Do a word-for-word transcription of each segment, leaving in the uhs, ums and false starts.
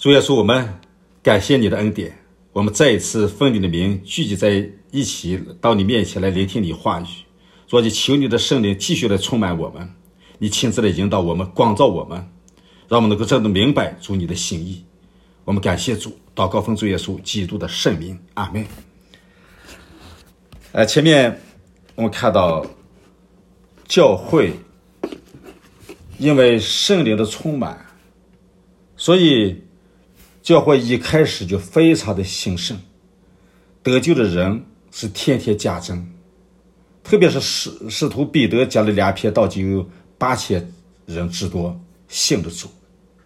主耶稣，我们感谢你的恩典，我们再一次奉你的名聚集在一起，到你面前来聆听你话语。主啊，就求你的圣灵继续来充满我们，你亲自来引导我们，光照我们，让我们能够真的明白主你的心意。我们感谢主，祷告奉主耶稣基督的圣名，阿们。呃，前面我们看到教会因为圣灵的充满，所以教会一开始就非常的兴盛，得救的人是天天加增，特别是使使徒彼得讲了两篇道，就有八千人之多信的主。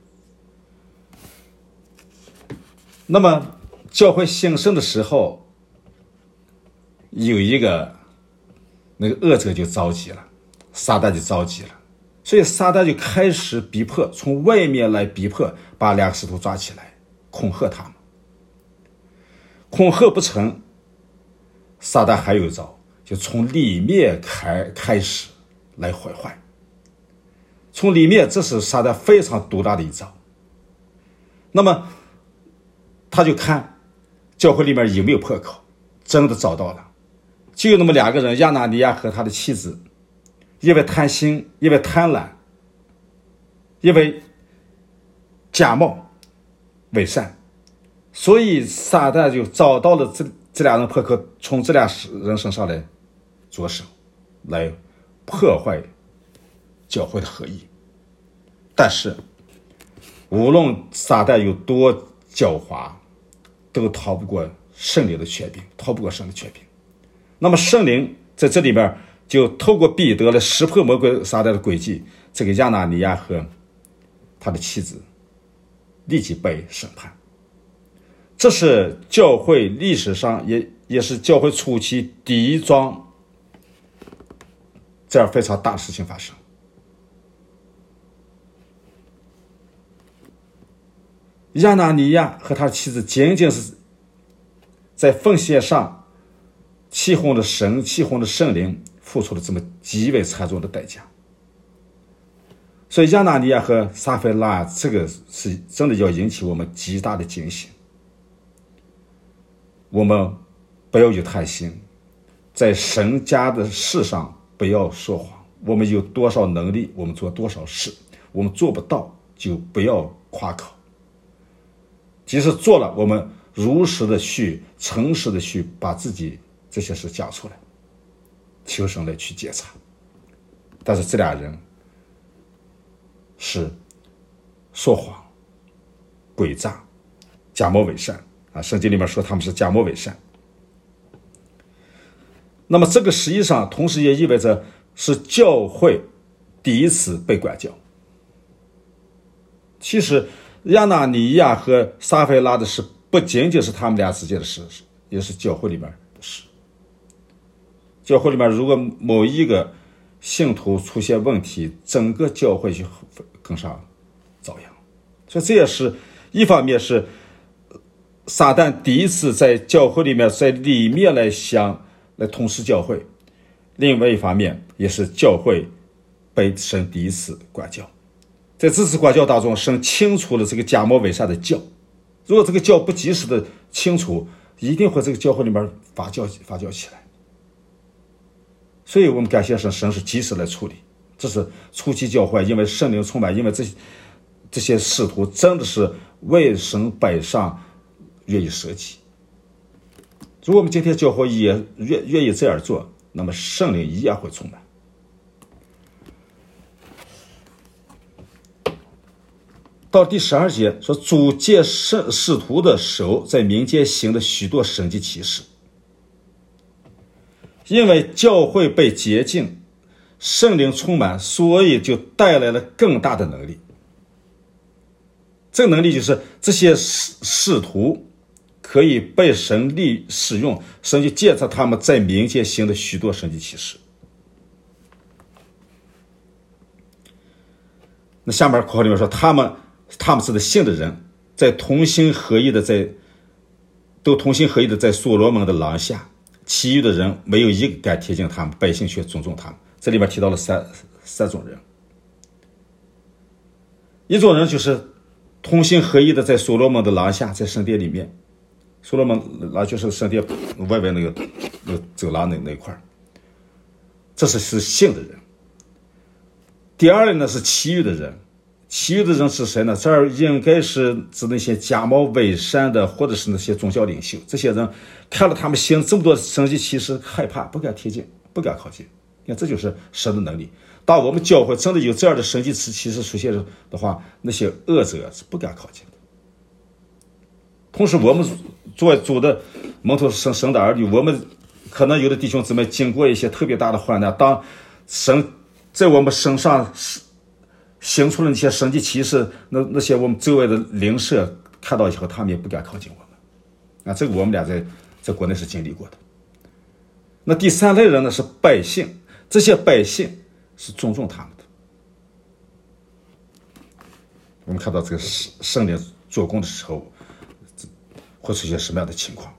那么教会兴盛的时候，有一个那个恶者就着急了，撒旦就着急了，所以撒旦就开始逼迫，从外面来逼迫，把两个使徒抓起来，恐吓他们。恐吓不成，撒旦还有一招，就从里面开开始来毁坏。从里面，这是撒旦非常毒辣的一招。那么他就看教会里面有没有破口，真的找到了，就有那么两个人，亚拿尼亚和他的妻子，因为贪心，因为贪婪，因为假冒伪善，所以撒旦就找到了这这两人破口，从这两人身上来着手，来破坏教会的合一。但是无论撒旦有多狡猾，都逃不过圣灵的权柄，逃不过圣灵的权柄。那么圣灵在这里边就透过彼得来识破魔鬼撒旦的诡计，这个亚拿尼亚和他的妻子立即被审判。这是教会历史上也也是教会初期第一桩这样非常大的事情发生。亚拿尼亚和他的妻子仅仅是在奉献上欺哄了神，欺哄了圣灵，付出了这么极为惨重的代价。所以亚拿尼亚和撒非拉这个是真的要引起我们极大的警醒。我们不要有贪心，在神家的事上不要说谎。我们有多少能力，我们做多少事，我们做不到就不要夸口。即使做了，我们如实的去诚实的去把自己这些事讲出来，求神来去检查。但是这俩人是说谎、诡诈、假冒伪善啊！圣经里面说他们是假冒伪善。那么这个实际上同时也意味着是教会第一次被管教。其实亚拿尼亚和撒非拉的事不仅仅是他们俩之间的事，也是教会里面的事。教会里面如果某一个信徒出现问题，整个教会就跟上遭殃。所以这也是一方面是撒旦第一次在教会里面在里面来想来统治教会，另外一方面也是教会被神第一次管教。在这次管教当中，神清除了这个假冒伪善的教，如果这个教不及时的清除，一定会这个教会里面发酵发酵起来。所以我们感谢神，神是及时来处理。这是初期教会因为圣灵充满，因为这些这些使徒真的是为神摆上，愿意舍己。如果我们今天教会也愿愿意这样做，那么圣灵一样会充满。到第十二节说，主借圣使徒的手在民间行了许多神迹奇事。因为教会被洁净，圣灵充满，所以就带来了更大的能力。这个能力就是这些使使徒可以被神力使用，神就借着他们在民间行了许多神迹奇事。那下面括号里面说，他们他们是的信的人，在同心合意的在都同心合意的在所罗门的廊下，其余的人没有一个敢贴近他们，百姓却尊重他们。这里面提到了三三种人，一种人就是同心合一的在所罗门的廊下，在圣殿里面，所罗门廊就是圣殿外边那个那个走廊那那一块，这是是信的人。第二类呢是其余的人，其余的人是谁呢？这儿应该是指那些假冒伪善的，或者是那些宗教领袖。这些人看了他们行这么多神迹奇事，害怕，不敢贴近，不敢靠近。你看，这就是神的能力。当我们教会真的有这样的神迹奇事出现的话，那些恶者是不敢靠近的。同时，我们作为主的蒙头神神的儿女，我们可能有的弟兄姊妹经过一些特别大的患难，当神在我们身上行出了那些神迹奇事，那那些我们周围的邻舍看到以后，他们也不敢靠近我们。啊，这个我们俩在在国内是经历过的。那第三类人呢是百姓，这些百姓是尊重他们的。我们看到这个圣灵做工的时候，会出现什么样的情况？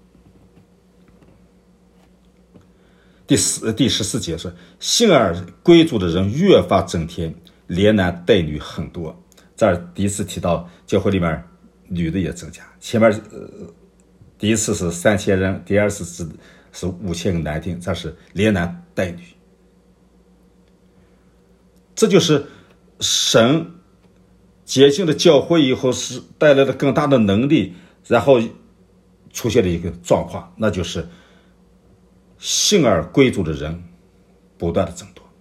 第四第十四节说，信而归主的人越发增添，连男带女很多。这儿第一次提到教会里面女的也增加，前面、呃、第一次是三千人，第二次是是五千个男丁，这是连男带女。这就是神洁净的教会以后是带来了更大的能力，然后出现了一个状况，那就是信而归主的人不断的增多，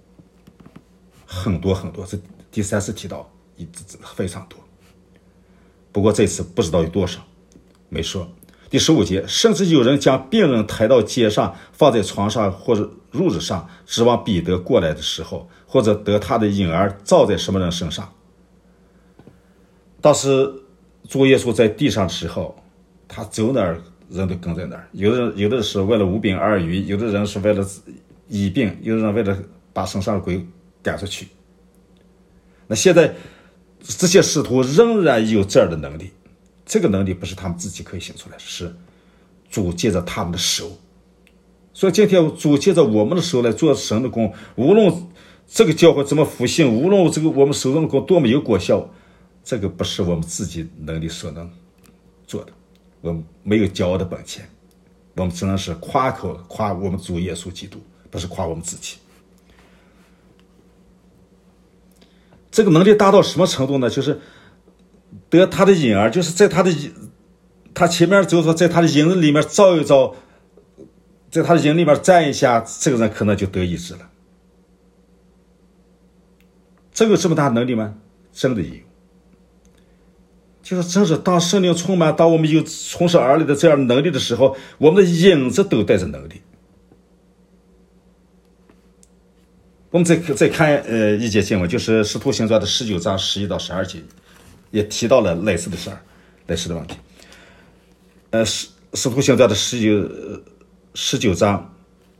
很多很多。这第三次提到非常多，不过这次不知道有多少，没说。第十五节，甚至有人将病人抬到街上，放在床上或者褥子上，指望彼得过来的时候，或者得他的婴儿照在什么人身上。当时主耶稣在地上的时候，他走哪儿人都跟在哪儿。有的人有的是为了五饼二鱼，有的人是为了医病，有的人为了把身上的鬼赶出去。那现在这些使徒仍然有这样的能力，这个能力不是他们自己可以行出来，是主借着他们的手。所以今天主借着我们的手来做神的工，无论这个教会怎么复兴，无论这个我们手中的工多么有果效，这个不是我们自己能力所能做的，我们没有骄傲的本钱，我们只能是夸口夸我们主耶稣基督，不是夸我们自己。这个能力达到什么程度呢？就是得他的婴儿，就是在他的他前面就是说在他的影子里面照一照，在他的影里面站一下，这个人可能就得医治了。这个有这么大能力吗？真的有。就是真是当圣灵充满，当我们有从生而来的这样的能力的时候，我们的影子都带着能力。我们再再看呃一节经文，就是使徒行传的十九章十一到十二节，也提到了类似的事儿，类似的问题。呃，使使徒行传的十九十九章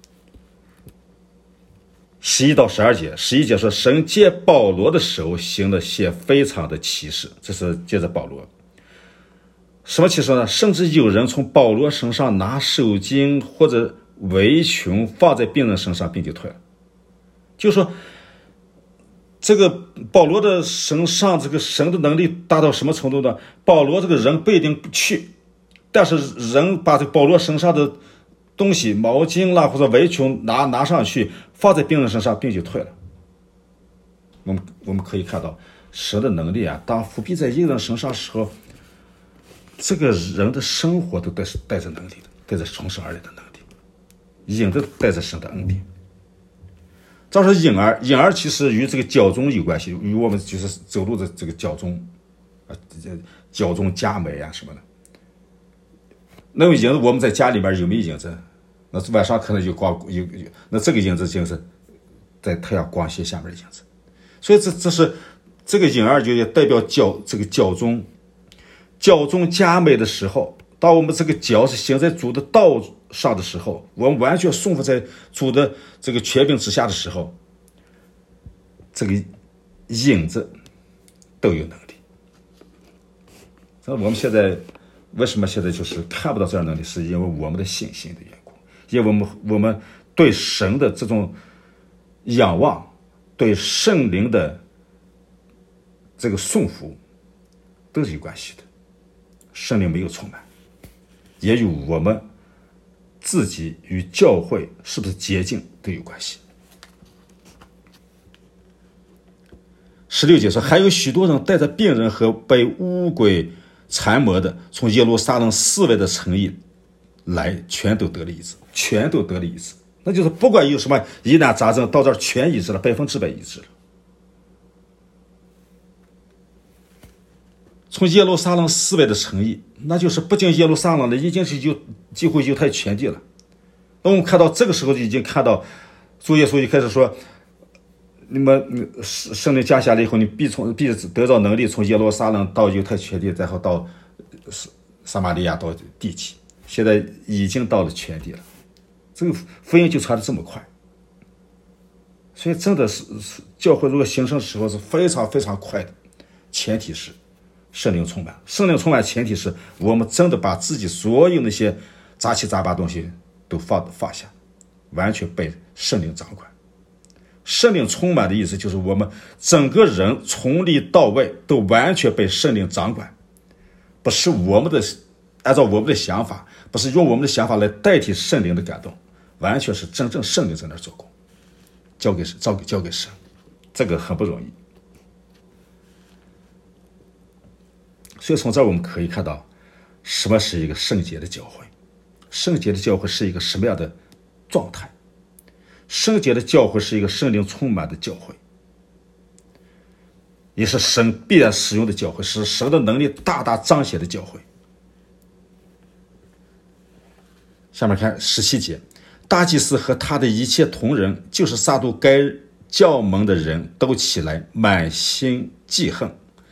十一到十二节，十一节说，神借保罗的手行了些非常的奇事，这是借着保罗。什么奇事呢？甚至有人从保罗身上拿手巾或者围裙放在病人身上，并且退了。就是说，这个保罗的身上这个神的能力达到什么程度呢？保罗这个人不一定去，但是人把这个保罗身上的东西，毛巾啦或者围裙拿拿上去，放在病人身上，病就退了。我们我们可以看到神的能力啊，当伏笔在一个人身上的时候，这个人的生活都带带着能力的，带着从生而来的能力，影子带着神的恩典。这是婴儿，婴儿其实与这个脚中有关系，与我们就是走路的这个脚中啊，脚中佳美啊什么的。那个影子我们在家里面有没有影子？那晚上可能有光有有，那这个影子就是在太阳光线下面的影子。所以这这是这个婴儿就代表脚这个脚中脚中佳美的时候，当我们这个脚是行在主的道上的时候，我们完全顺服在主的这个权柄之下的时候，这个影子都有能力。所以我们现在为什么现在就是看不到这样的能力，是因为我们的信心的缘故，因为我们我们对神的这种仰望，对圣灵的这个顺服， 都是有关系的。圣灵没有充满，也与我们自己与教会是不是洁净都有关系。十六节说，还有许多人带着病人和被污鬼缠磨的，从耶路撒冷四围的城邑来，全都得了医治，全都得了医治。那就是不管有什么疑难杂症，到这儿全医治了，百分之百医治了。从耶路撒冷四围的城邑，那就是不仅耶路撒冷的，已经是犹几乎犹太全地了。那我们看到这个时候就已经看到，主耶稣就开始说，你们圣灵降下来以后，你必从必得到能力，从耶路撒冷到犹太全地，然后到撒玛利亚到地极，现在已经到了全地了。这个福音就传得这么快，所以真的是教会如果兴盛的时候是非常非常快的，前提是圣灵充满。圣灵充满前提是我们真的把自己所有那些杂七杂八东西都放放下，完全被圣灵掌管。圣灵充满的意思就是我们整个人从里到外都完全被圣灵掌管，不是我们的按照我们的想法，不是用我们的想法来代替圣灵的感动，完全是真正圣灵在那儿做工，交给交给交给神，这个很不容易。所以从这儿我们可以看到，什么是一个圣洁的教会？圣洁的教会是一个什么样的状态？圣洁的教会是一个圣灵充满的教会，也是神必然使用的教会，是神的能力大大彰显的教会。下面看十七节，大祭司和他的一切同人，就是撒都该教门的人都起来，满心记恨。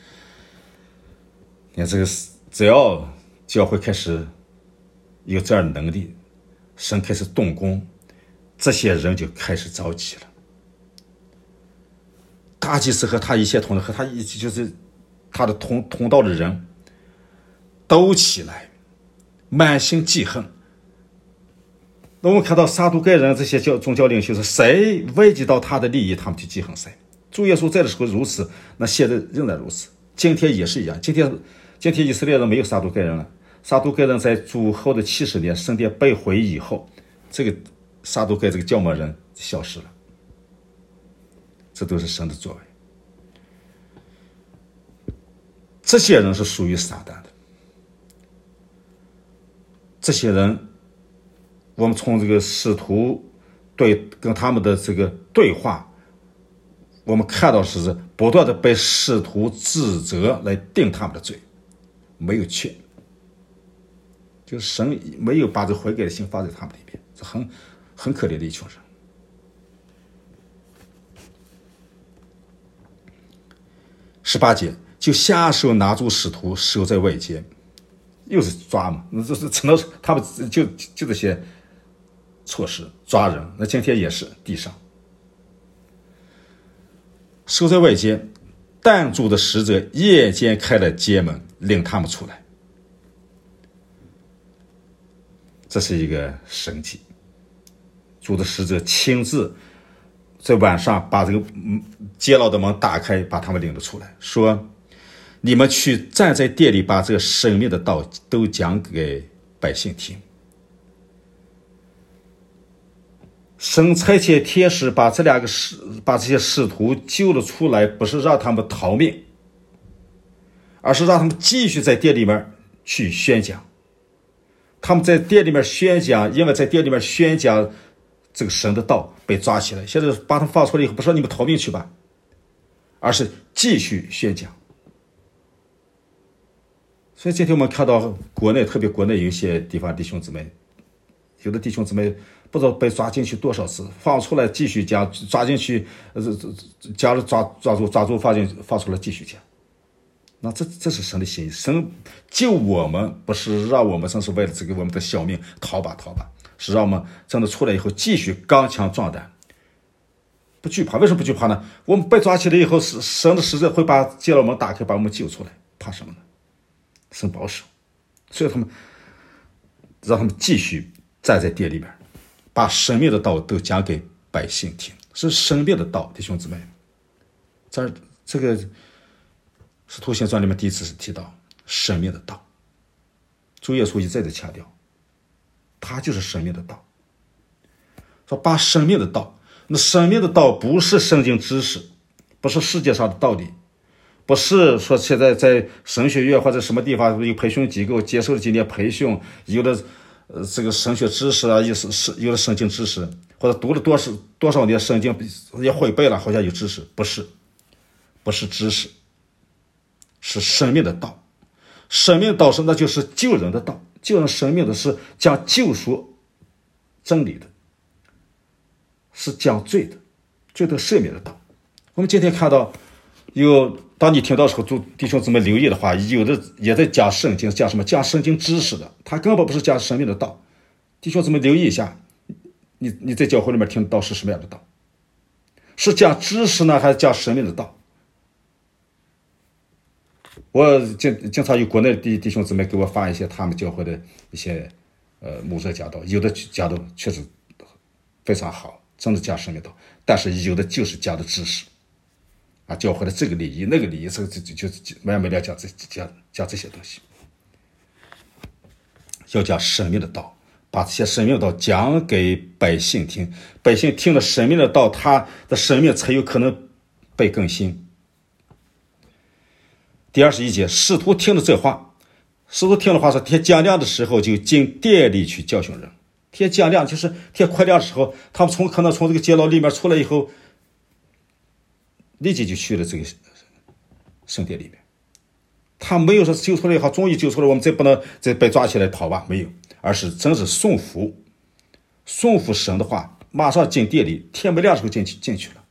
你看这个，只要教会开始有这样的能力，神开始动工，这些人就开始着急了。大祭司和他一切同人，和他一起就是他的同同道的人都起来，满心记恨。那我们看到撒都该人这些教宗教领袖是谁危及到他的利益，他们就记恨谁。主耶稣在的时候如此，那现在仍然如此，今天也是一样。今天今天以色列人没有撒都该人了，撒都该人在主后的七十年圣殿被毁以后，这个撒都该这个教门人消失了，这都是神的作为。这些人是属于撒旦的，这些人我们从这个使徒对跟他们的这个对话，我们看到是不断的被使徒指责来定他们的罪，没有缺，就是神没有把这悔改的心放在他们里边，这很很可怜的一群人。十八节，就下手拿住使徒，守在外间，又是抓嘛，那这是只能他们就就这些措施抓人。那今天也是地上守在外间，但主的使者夜间开了街门，领他们出来。这是一个神迹，主的使者亲自在晚上把这个监牢的门打开，把他们领了出来，说你们去站在店里，把这个生命的道都讲给百姓听。神差遣天使把这两个使把这些使徒救了出来，不是让他们逃命，而是让他们继续在店里面去宣讲。他们在店里面宣讲，因为在店里面宣讲这个神的道，被抓起来。现在把他们放出来以后，不说你们逃命去吧，而是继续宣讲。所以今天我们看到国内，特别国内有一些地方弟兄姊妹，有的弟兄姊妹不知道被抓进去多少次，放出来继续讲，抓进去，呃，讲了抓抓住抓住放进放出来继续讲。那这这是神的心意，神救我们不是让我们真是为了这个我们的小命逃吧逃吧，是让我们真的出来以后继续刚强壮胆，不惧怕。为什么不惧怕呢？我们被抓起来以后，神的使者会把监牢门打开，把我们救出来，怕什么呢？神保守，所以他们让他们继续站在店里面，把生命的道都讲给百姓听，是生命的道，弟兄姊妹。这这个使徒行传里面第一次是提到生命的道，主耶稣一再的强调，他就是生命的道。说把生命的道，那生命的道不是圣经知识，不是世界上的道理，不是说现在在神学院或者什么地方有培训机构接受了几年培训，有的呃这个神学知识啊，有是有的圣经知识，或者读了多少多少年圣经也会背了，好像有知识，不是，不是知识，是生命的道。生命的道是那就是救人的道，救人生命的是讲救赎真理的，是讲罪的罪的赦免的道。我们今天看到有，当你听到时候，弟兄姊妹留意的话，有的也在讲圣经，讲什么讲圣经知识的，他根本不是讲生命的道。弟兄姊妹留意一下，你你在教会里面听到是什么样的道？是讲知识呢，还是讲生命的道？我经经常有国内的弟兄姊妹给我发一些他们教会的一些呃牧者讲道，有的讲的确实非常好，真的讲生命道，但是有的就是讲的知识啊，教会的这个礼仪那个礼仪，这个就就就没完没了讲这讲讲这些东西。要讲生命的道，把这些生命的道讲给百姓听，百姓听了生命的道，他的生命才有可能被更新。第二十一节，使徒听了这话，使徒听了话说，天将亮的时候就进殿里去教训人。天将亮就是天快亮的时候，他们从可能从这个监牢里面出来以后，立即就去了这个圣殿里面。他没有说救出来以后，终于救出来，我们再不能再被抓起来跑吧，没有，而是真是顺服顺服神的话，马上进殿里，天没亮的时候进去进去了。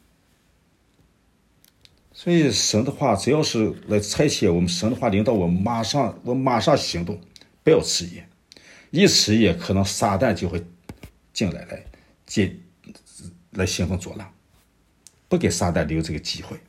所以神的话只要是来差遣我们，神的话领导我们，马上我马上行动，不要迟疑，一迟疑可能撒旦就会进来来进来兴风作浪，不给撒旦留这个机会。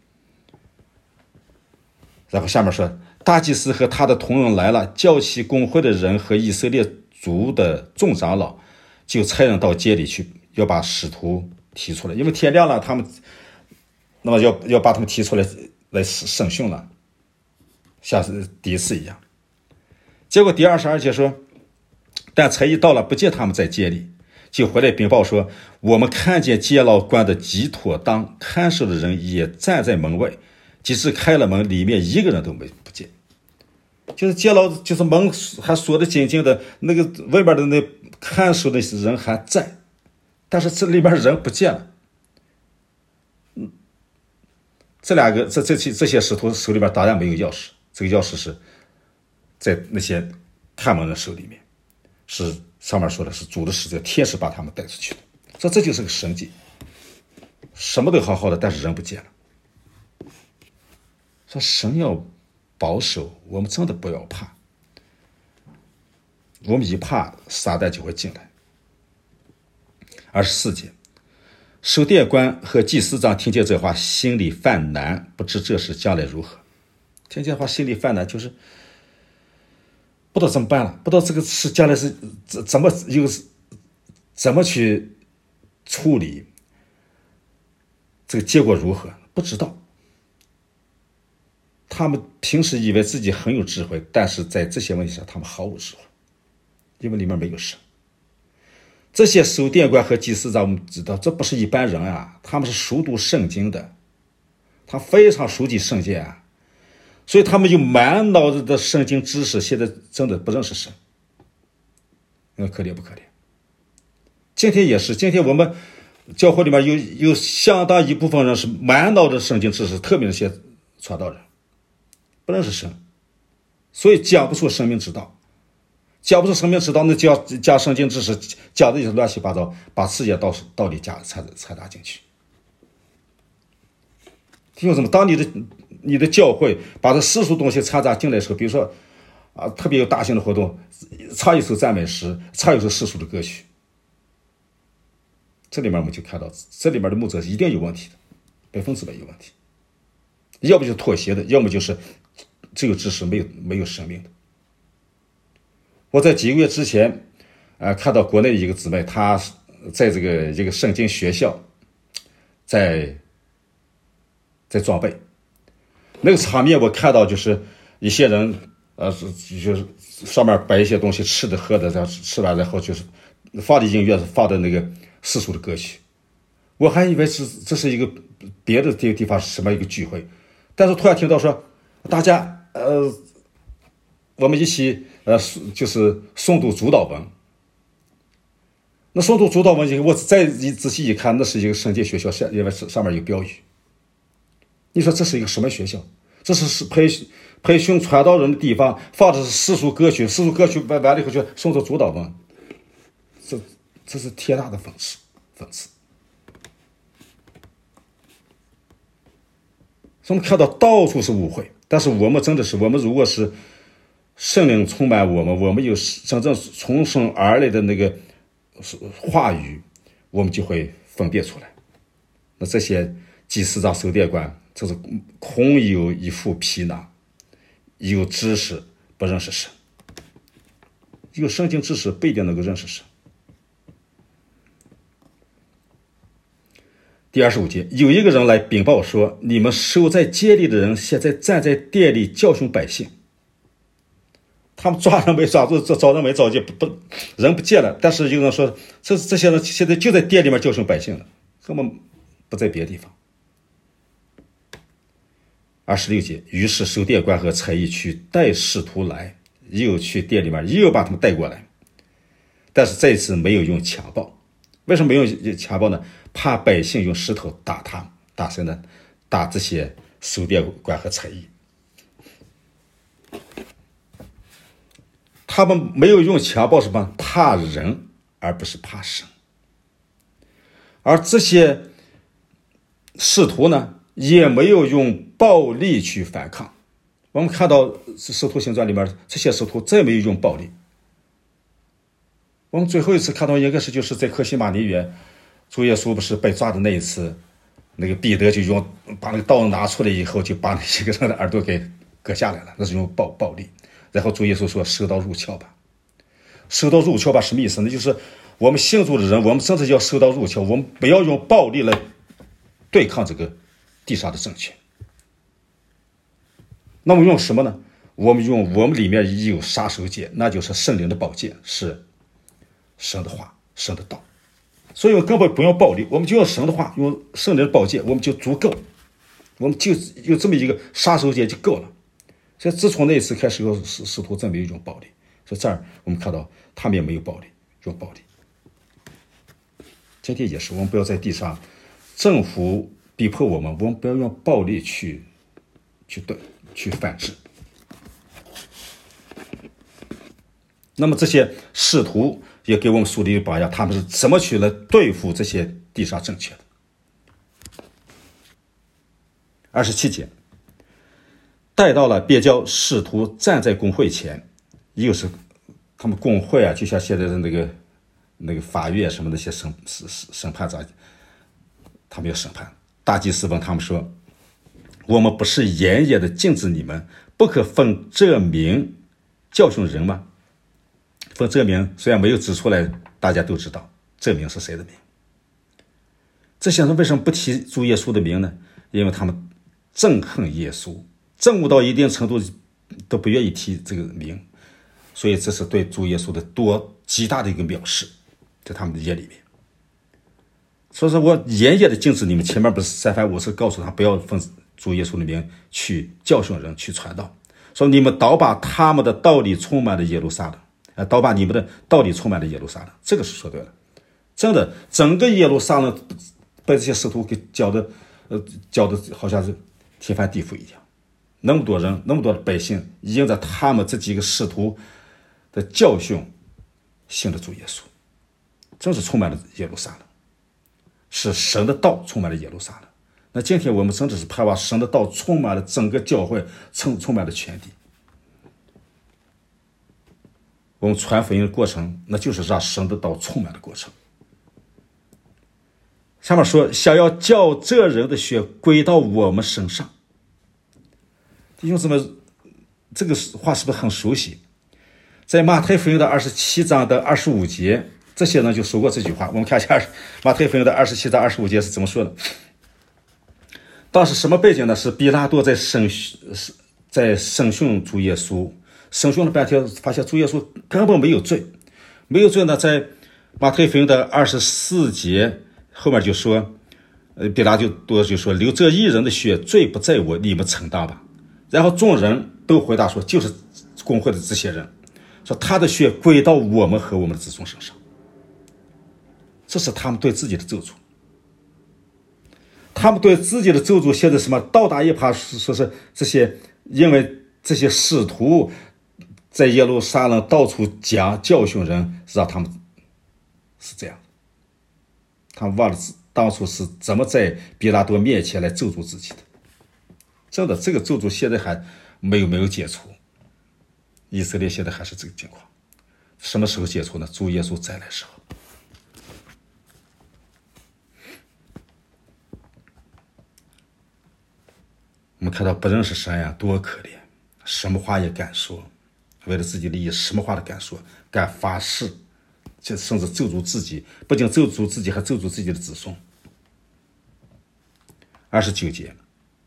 然后下面说，大祭司和他的同人来了，叫起公会的人和以色列族的众长老，就差人到街里去，要把使徒提出来，因为天亮了，他们那么要要把他们提出来来审讯了，像是第一次一样。结果第二十二节说，但差役到了，不见他们在街里，就回来禀报说，我们看见监牢关的极妥当，看守的人也站在门外，即使开了门，里面一个人都没不见。就是监牢，就是门还锁得紧紧的，那个外面的那看守的人还在，但是这里面人不见了。这两个这这些这些使徒手里边当然没有钥匙，这个钥匙是在那些看门人手里面，是上面说的是主的使者天使把他们带出去的。说这就是个神迹，什么都好好的，但是人不见了。说神要保守我们，真的不要怕，我们一怕撒旦就会进来。二十四节，守殿官和祭司长听见这话，心里犯难，不知这事将来如何。听见话心里犯难，就是不知道怎么办了，不知道这个事将来是怎么有怎么去处理，这个结果如何不知道。他们平时以为自己很有智慧，但是在这些问题上他们毫无智慧，因为里面没有神。这些守殿官和祭司长，我们知道这不是一般人啊，他们是熟读圣经的，他非常熟悉圣经啊，所以他们有满脑子的圣经知识，现在真的不认识神。那可怜不可怜？今天也是，今天我们教会里面有有相当一部分人是满脑的圣经知识，特别是些传道人不认识神，所以讲不出生命之道。讲不出生命之道，那讲讲圣经知识，讲的就是乱七八糟，把世界道道理加掺掺杂进去。听什么？当你的你的教会把这世俗东西掺杂进来的时候，比如说啊，特别有大型的活动，唱一首赞美诗，唱一首世俗的歌曲，这里面我们就看到，这里面的牧者是一定有问题的，百分之百有问题。要不就是妥协的，要么就是只有知识没有没有生命的。我在几个月之前，呃，看到国内一个姊妹，她在这个一个圣经学校，在在装备， 那个场面我看到就是一些人，呃，就是上面摆一些东西吃的喝的，然后吃完然后就是放的音乐放的那个世俗的歌曲，我还以为是这是一个别的地地方是什么一个聚会，但是突然听到说大家呃，我们一起呃就是诵读主祷文。那诵读主祷文以后，我再一仔细一看，那是一个圣经学校，上因为上面有标语。你说这是一个什么学校？这是培培训传道人的地方，放的是世俗歌曲，世俗歌曲完完了以后就诵读主祷文，这这是天大的讽刺，讽刺。我们看到到处是误会，但是我们真的是，我们如果是圣灵充满我们，我们有真正从生而来的那个话语，我们就会分辨出来。那这些祭司长、守殿官，这是空有一副皮囊，有知识不认识神，有圣经知识不一定能够认识神。第二十五节，有一个人来禀报说，你们守在街里的人现在站在店里教训百姓。他们抓人没抓住，找人没找见，不不人不见了。但是有人说，这这些人现在就在店里面教训百姓了，根本不在别的地方。二十六节，于是守殿官和差役去带使徒来，又去店里面又把他们带过来，但是这次没有用强暴。为什么没有强暴呢？怕百姓用石头打他，打谁呢？打这些守殿官和差役。他们没有用强暴什么？怕人，而不是怕神。而这些使徒呢，也没有用暴力去反抗。我们看到《使徒行传》里面，这些使徒再没有用暴力。我们最后一次看到应该是就是在客西马尼园，主耶稣不是被抓的那一次，那个彼得就用把那个刀拿出来以后，就把那些个人的耳朵给割下来了，那是用暴暴力。然后主耶稣说：“收刀入鞘吧。”收刀入鞘吧什么意思？那就是我们信主的人，我们真的要收刀入鞘，我们不要用暴力来对抗这个地上的政权。那么用什么呢？我们用我们里面有杀手锏，那就是圣灵的宝剑，是神的话，神的道。所以我根本不用暴力，我们就用神的话，用圣灵的宝剑，我们就足够，我们就有这么一个杀手锏就够了。所以自从那一次开始，使使徒真没有用暴力。所以这儿我们看到他们也没有暴力，用暴力。今天也是，我们不要在地上，政府逼迫我们，我们不要用暴力去去对去反制。那么这些使徒也给我们树立一个榜样，他们是怎么去来对付这些地上政权的。二十七节，带到了，便叫使徒站在公会前，又是他们公会啊，就像现在的那个那个法院什么那些审审审判长，他们要审判。大祭司问他们说：“我们不是严严的禁止你们不可奉这名教训人吗？”奉这名虽然没有指出来，大家都知道这名是谁的名。这些人为什么不提主耶稣的名呢？因为他们憎恨耶稣，憎恶到一定程度都不愿意提这个名，所以这是对主耶稣的多极大的一个藐视，在他们的眼里面。所以说我严严的禁止你们，前面不是三番五次告诉他不要奉主耶稣的名去教训人，去传道，说你们倒把他们的道理充满了耶路撒冷，啊，倒把你们的道理充满了耶路撒冷，这个是说对了。真的，整个耶路撒冷被这些使徒给搅的，呃，搅的好像是天翻地覆一样。那么多人，那么多的百姓，因着他们这几个使徒的教训，信了主耶稣，真是充满了耶路撒冷，是神的道充满了耶路撒冷。那今天我们真的是盼望神的道充满了整个教会，充充满了全地。我们传福音的过程，那就是让神的道充满的过程。下面说，想要叫这人的血归到我们身上。弟兄姊妹，这个话是不是很熟悉？在马太福音的二十七章的二十五节，这些人就说过这句话。我们看一下马太福音的二十七章二十五节是怎么说的。 当时什么背景呢？是比拉多在审在审讯主耶稣，审讯了半天，发现主耶稣根本没有罪，没有罪呢。在马太福音的二十四节后面就说，呃，比拉多就说：“流这一人的血，罪不在我，你们承担吧。”然后众人都回答说：“就是公会的这些人，说他的血归到我们和我们的子孙身上。”这是他们对自己的咒诅。他们对自己的咒诅写的什么？倒打一耙，说是这些，因为这些使徒在耶路撒冷到处讲教训人，让他们是这样。他们忘了当初是怎么在比拉多面前来咒诅自己的。真的，这个咒诅现在还没有没有解除。以色列现在还是这个情况。什么时候解除呢？主耶稣再来时候。我们看到不认识神呀，多可怜，什么话也敢说，为了自己利益，什么话都敢说，敢发誓，这甚至咒诅自己，不仅咒诅自己，还咒诅自己的子孙。二十九节，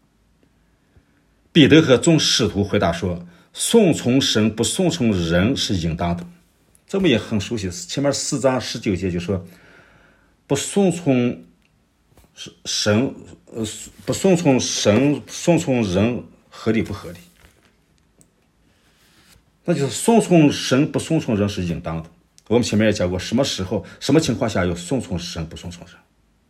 彼得和众使徒回答说：“顺从神，不顺从人是应当的。”这么也很熟悉，前面四章十九节就说：“不顺从神。”呃，不顺从神，顺从人，合理不合理？那就是顺从神，不顺从人是应当的。我们前面也讲过，什么时候、什么情况下要顺从神，不顺从人，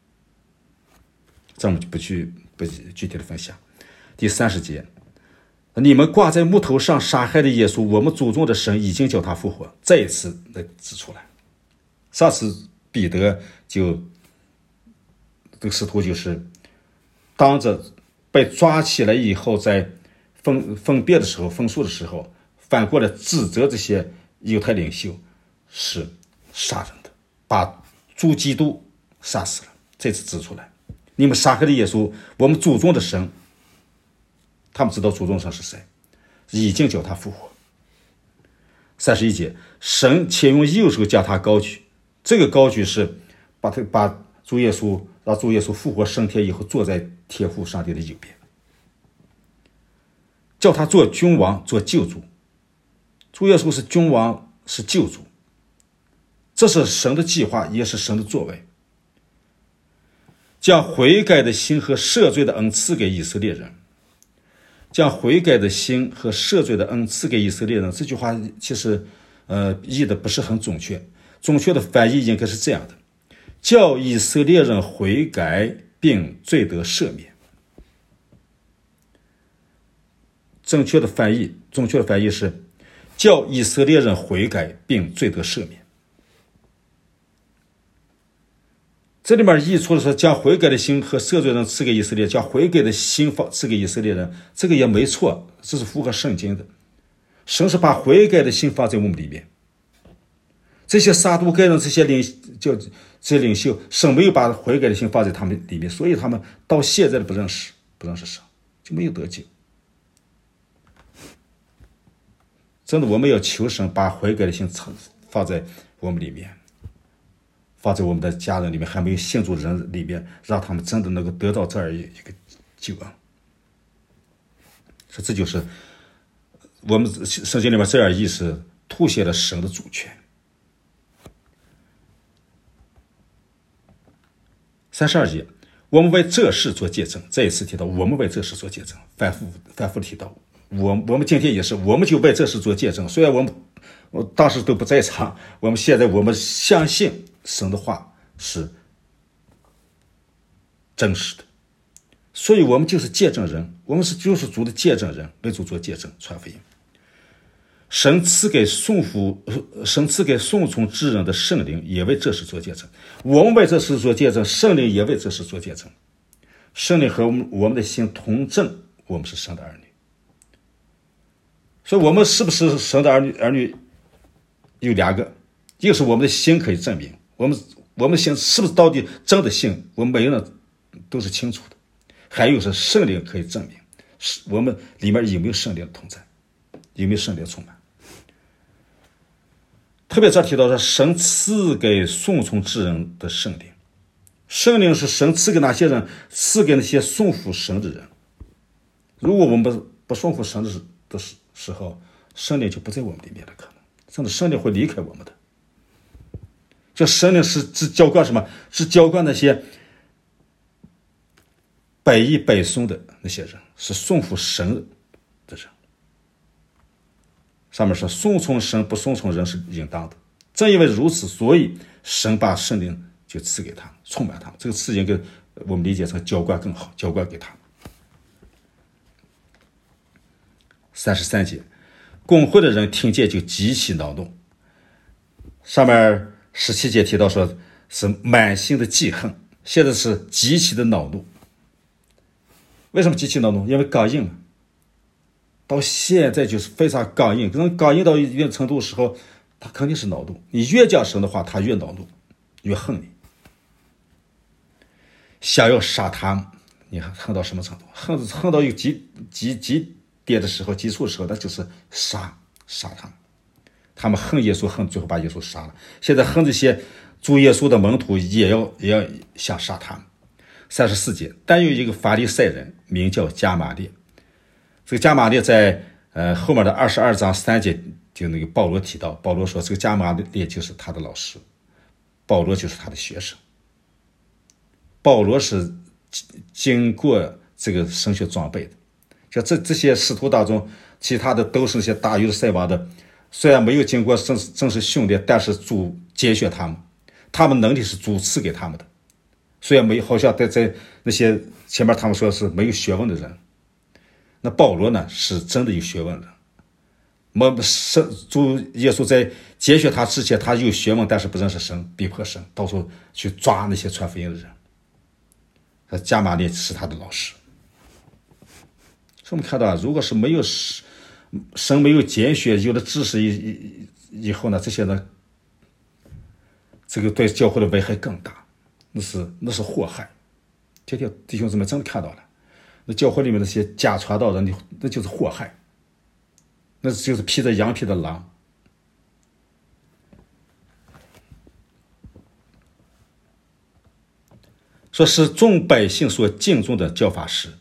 这我们就不去不具体的分享。第三十节，你们挂在木头上杀害的耶稣，我们祖宗的神已经叫他复活，再一次来指出来。上次彼得就这个使徒就是当着被抓起来以后，在分分别的时候、分数的时候，反过来指责这些犹太领袖是杀人的，把主基督杀死了。这次指出来，你们杀害了耶稣，我们祖宗的神，他们知道祖宗神是谁，已经叫他复活。三十一节，神且用右手将他高举，这个高举是把他把主耶稣让主耶稣复活升天以后，坐在天父上帝的右边，叫他做君王，做救主。主耶稣是君王，是救主，这是神的计划，也是神的作为，将悔改的心和赦罪的恩赐给以色列人。将悔改的心和赦罪的恩赐给以色列人，这句话其实呃译的不是很准确，准确的翻译应该是这样的：叫以色列人悔改并罪得赦免。正确的翻译，正确的翻译是叫以色列人悔改并罪得赦免。这里面译出了说将悔改的心和赦罪人赐给以色列，将悔改的心赐给以色列人，这个也没错，这是符合圣经的。神是把悔改的心放在我们里面。这些撒都该人，这些领叫这些领袖，神没有把悔改的心放在他们里面，所以他们到现在都不认识，不认识神，就没有得救。真的，我们要求神把悔改的心放在我们里面，放在我们的家人里面，还没有信主人里面，让他们真的能够得到这样一个救恩。说这就是我们圣经里面这样意思，凸显了神的主权。三十二节，我们为这事做见证。再一次提到我们为这事做见证，反复反复提到我我们今天也是，我们就为这事做见证。虽然我们我当时都不在场，我们现在我们相信神的话是真实的，所以我们就是见证人，我们是救赎主的见证人，为主做见证，传福音。神赐给顺服，神赐给顺从之人的圣灵也为这事做见证。我们为这事做见证，圣灵也为这事做见证。圣灵和我们我们的心同证，我们是神的儿女。所以我们是不是神的儿女？儿女有两个，一个是我们的心可以证明，我们我们的心是不是到底真的信，我们每个人都是清楚的。还有是圣灵可以证明，是我们里面有没有圣灵的同在，有没有圣灵充满。特别这提到说，神赐给顺从之人的圣灵， 圣灵是神赐给那些人，赐给那些顺服神的人。如果我们不不顺服神的的时候，圣灵就不在我们里面的可能，甚至圣灵会离开我们的。这圣灵是只浇灌什么？是浇灌那些百依百顺的那些人，是顺服神的人。上面说顺从神不顺从人是应当的，正因为如此，所以神把圣灵就赐给他们，充满他们。这个词应该我们理解成浇灌更好，浇灌给他们。三十三节，公会的人听见就极其恼怒。上面十七节提到说是满心的记恨，现在是极其的恼怒。为什么极其恼怒？因为刚硬，到现在就是非常刚硬。可能刚硬到一定程度的时候，他肯定是恼怒。你越讲神的话，他越恼怒，越恨你。想要杀他们，你恨到什么程度？恨恨到一个极极极点的时候，极处的时候，那就是杀杀他们。他们恨耶稣，恨最后把耶稣杀了。现在恨这些主耶稣的门徒，也要也要想杀他们。三十四节，但有一个法利赛人名叫加玛列。这个加玛列在呃后面的二十二章三节就那个保罗提到，保罗说这个加玛列就是他的老师，保罗就是他的学生。保罗是经过这个神学装备的，就这这些使徒当中，其他的都是那些大有赛王的，虽然没有经过正正式训练，但是主拣选他们，他们能力是主赐给他们的。虽然没有，好像在在那些前面他们说是没有学问的人，那保罗呢是真的有学问的。我神主耶稣在拣选他之前，他有学问，但是不认识神，逼迫神，到处去抓那些传福音的人。加玛列是他的老师。所以我们看到，如果是没有神没有拣选，有了知识以以后呢，这些呢，这个对教会的危害更大。那是那是祸害。今天弟兄姊妹真的看到了，那教会里面那些假传道人，那就是祸害，那就是披着羊皮的狼。说是众百姓所敬重的教法师，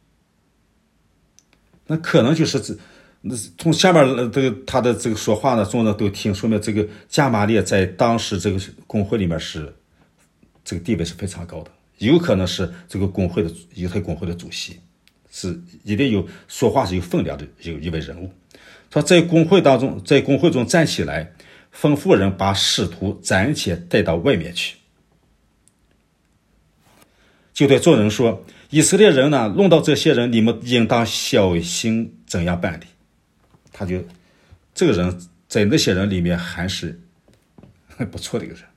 那可能就是这，那从下面这个他的这个说话呢，众人都听，说明这个加玛列在当时这个公会里面是这个地位是非常高的，有可能是这个公会的犹太公会的主席，是一定有说话是有分量的有一位人物。说在公会当中，在公会中站起来，吩咐人把使徒暂且带到外面去，就对众人说：以色列人呢，论到这些人，你们应当小心怎样办理。他就这个人在那些人里面还是很不错的一个人，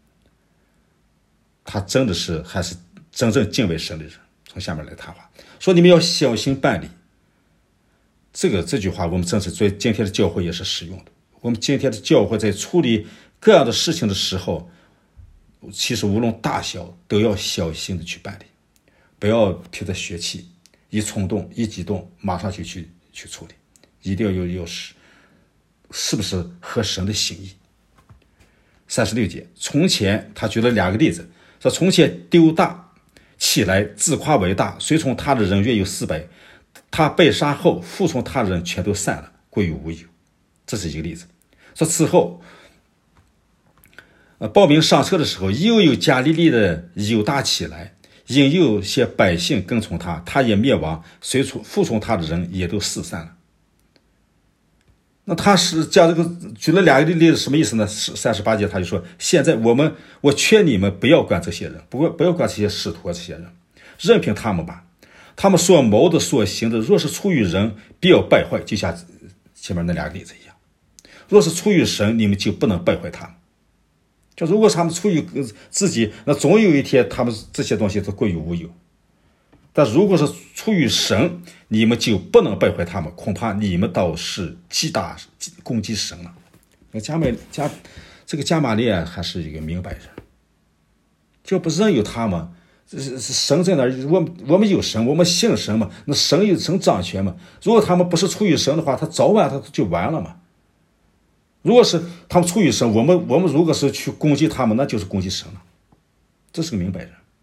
他真的是还是真正敬畏神的人。从下面来谈话，说你们要小心办理。这个这句话我们正是对今天的教会也是适用的。我们今天的教会在处理各样的事情的时候，其实无论大小都要小心的去办理，不要凭着血气一冲动一激动马上就去去处理，一定要有有是是不是合神的心意。三十六节，从前他举了两个例子，说从前丢大起来自夸为大，随从他的人约有四百，他被杀后服从他的人全都散了，归于无有。这是一个例子。说此后呃，报名上车的时候，又有加利利的犹大起来，因有些百姓跟从他，他也灭亡，随从服从他的人也都四散了。那他是讲这个举了两个例子，什么意思呢？三十八节他就说：现在我们我劝你们不要管这些人，不过不要管这些使徒啊，这些人任凭他们吧。他们所谋的所行的，若是出于人，必要败坏，就像前面那两个例子一样。若是出于神，你们就不能败坏他们。就如果他们出于自己，那总有一天他们这些东西都归于无有。但如果是出于神，你们就不能败坏他们，恐怕你们倒是击打攻击神了。那加美加这个加玛列还是一个明白人，就不任由他们。神在哪儿？我们我们有神，我们信神嘛。那神有神掌权嘛。如果他们不是出于神的话，他早晚他就完了嘛。如果是他们出于神，我们我们如果是去攻击他们，那就是攻击神了。这是个明白人。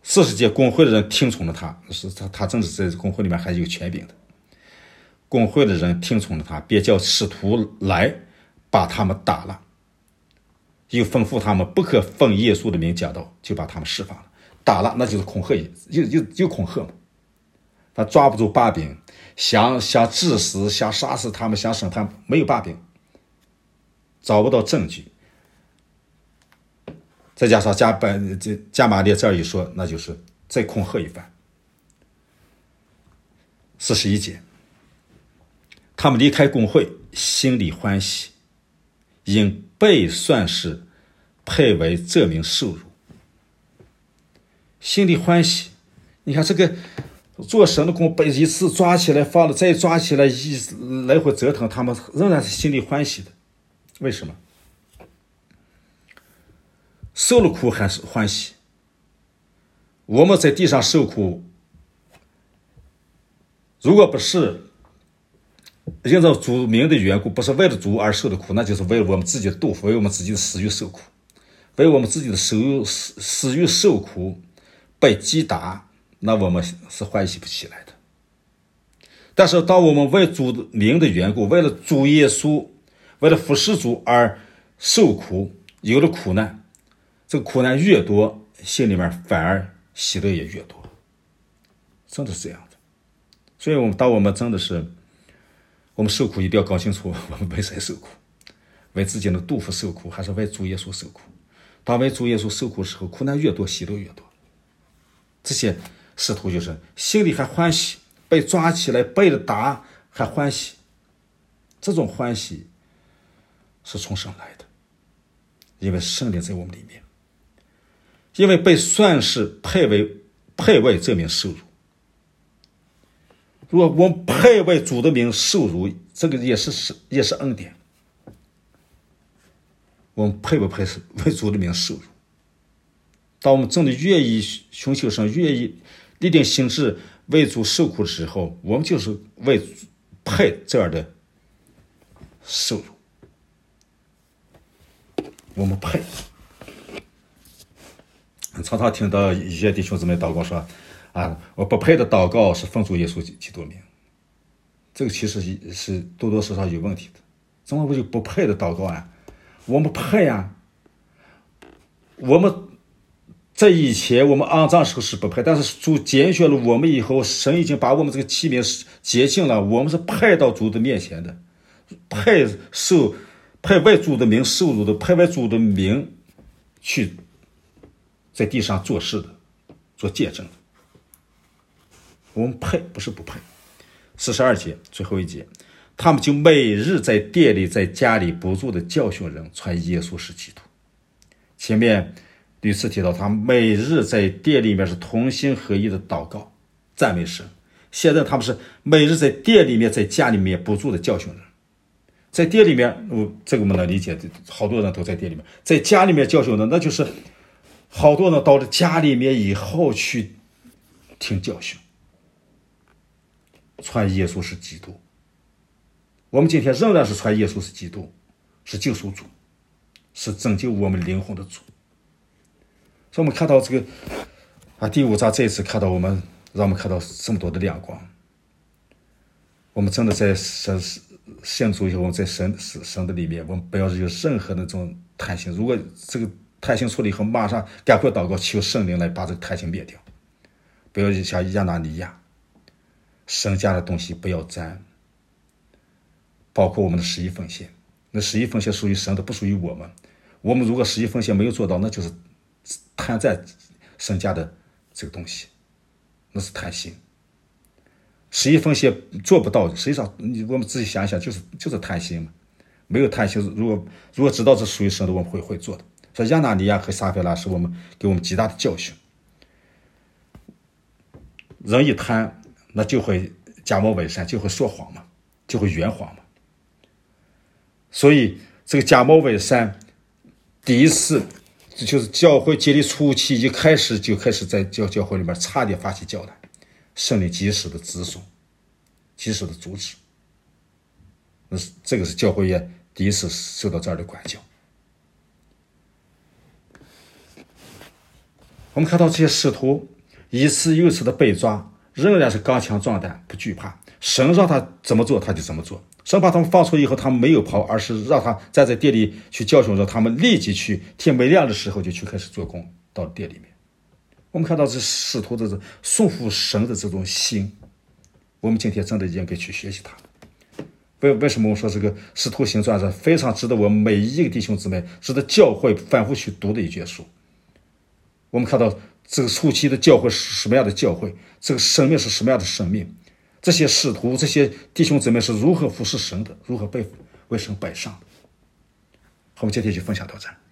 四十届公会的人听从了他，是他他正是在公会里面还是有权柄的。公会的人听从了他，便叫使徒来把他们打了，又吩咐他们不可奉耶稣的名讲道，就把他们释放了。打了那就是恐吓，又又又恐吓嘛。他抓不住把柄，想想致死，想杀死他们，想审判，没有把柄，找不到证据。再加上加本这加玛列这儿一说，那就是再恐吓一番。四十一节，他们离开公会，心里欢喜，因被算是配为这名受辱。心里欢喜，你看这个做神的工被一次抓起来放了，再抓起来，一来回折腾，他们仍然是心里欢喜的。为什么？受了苦还是欢喜。我们在地上受苦，如果不是因着主名的缘故，不是为了主而受的苦，那就是为了我们自己的肚腹，为我们自己的私欲受苦，为我们自己的私私欲受苦被击打，那我们是欢喜不起来的。但是当我们为主名的缘故，为了主耶稣，为了服侍主而受苦，有了苦难，这个苦难越多，心里面反而喜乐也越多，真的是这样的。所以我们当我们真的是我们受苦，一定要搞清楚我们为谁受苦，为自己的肚腹受苦，还是为主耶稣受苦。当为主耶稣受苦的时候，苦难越多，喜乐越多。这些使徒就是心里还欢喜，被抓起来被了打还欢喜，这种欢喜是从神来的，因为圣灵在我们里面，因为被算是配为配为这名受辱。如果我们配为主的名受辱，这个也是也是恩典。我们配不配为主的名受辱？当我们真的愿意寻求神，愿意立定心志为主受苦的时候，我们就是为配这样的受辱。我们配。常常听到一些弟兄姊妹祷告说啊，我不配的祷告是奉主耶稣基督名，这个其实是多多少少有问题的。怎么我就不配的祷告啊？我们配啊！我们在以前我们肮脏时候是不配，但是主拣选了我们以后，神已经把我们这个器皿洁净了，我们是配到主的面前的，配受配为主的名受辱的，配为主的名去在地上做事的，做见证的。我们配，不是不配。四十二节最后一节，他们就每日在店里在家里不住的教训人，传耶稣是基督。前面屡次提到他们每日在店里面是同心合一的祷告赞美神，现在他们是每日在店里面在家里面不住的教训人。在店里面，我这个我们能理解，好多人都在店里面，在家里面教训人，那就是好多人到了家里面以后去听教训，传耶稣是基督。我们今天仍然是传耶稣是基督，是救赎主，是拯救我们灵魂的主。所以我们看到这个啊，第五章这一次看到我们，让我们看到这么多的亮光。我们真的在神信主以后，我们在神神的里面，我们不要有任何那种贪心。如果这个贪心出了以后，马上赶快祷告，求圣灵来把这个贪心灭掉。不要像亚拿尼亚，神家的东西不要沾，包括我们的十一奉献。那十一奉献属于神的，不属于我们。我们如果十一奉献没有做到，那就是贪在神家的这个东西，那是贪心。十一奉献做不到，实际上我们自己想一想，就是就是贪心嘛。没有贪心，如果如果知道这属于神的，我们会会做的。所以亚拿尼亚和撒非拉是我们给我们极大的教训。人一贪，那就会假冒伪善，就会说谎嘛，就会圆谎嘛。所以这个假冒伪善，第一次就是教会建立初期一开始就开始在教教会里面差点发起教来，圣灵及时的止损，及时的阻止。那是这个是教会也第一次受到这样的管教。我们看到这些使徒一次又一次的被抓，仍然是刚强壮胆，不惧怕。神让他怎么做他就怎么做。神把他们放出以后，他们没有跑，而是让他站在店里去教训，让他们立即去天没亮的时候就去开始做工，到店里面。我们看到这使徒的顺服神的这种心，我们今天真的应该去学习他。为为什么我说这个使徒行传是非常值得我们每一个弟兄姊妹，值得教会反复去读的一卷书。我们看到这个初期的教会是什么样的教会，这个生命是什么样的生命，这些使徒这些弟兄姊妹是如何服侍神的，如何被为神摆上的。好，我们今天就分享到这儿。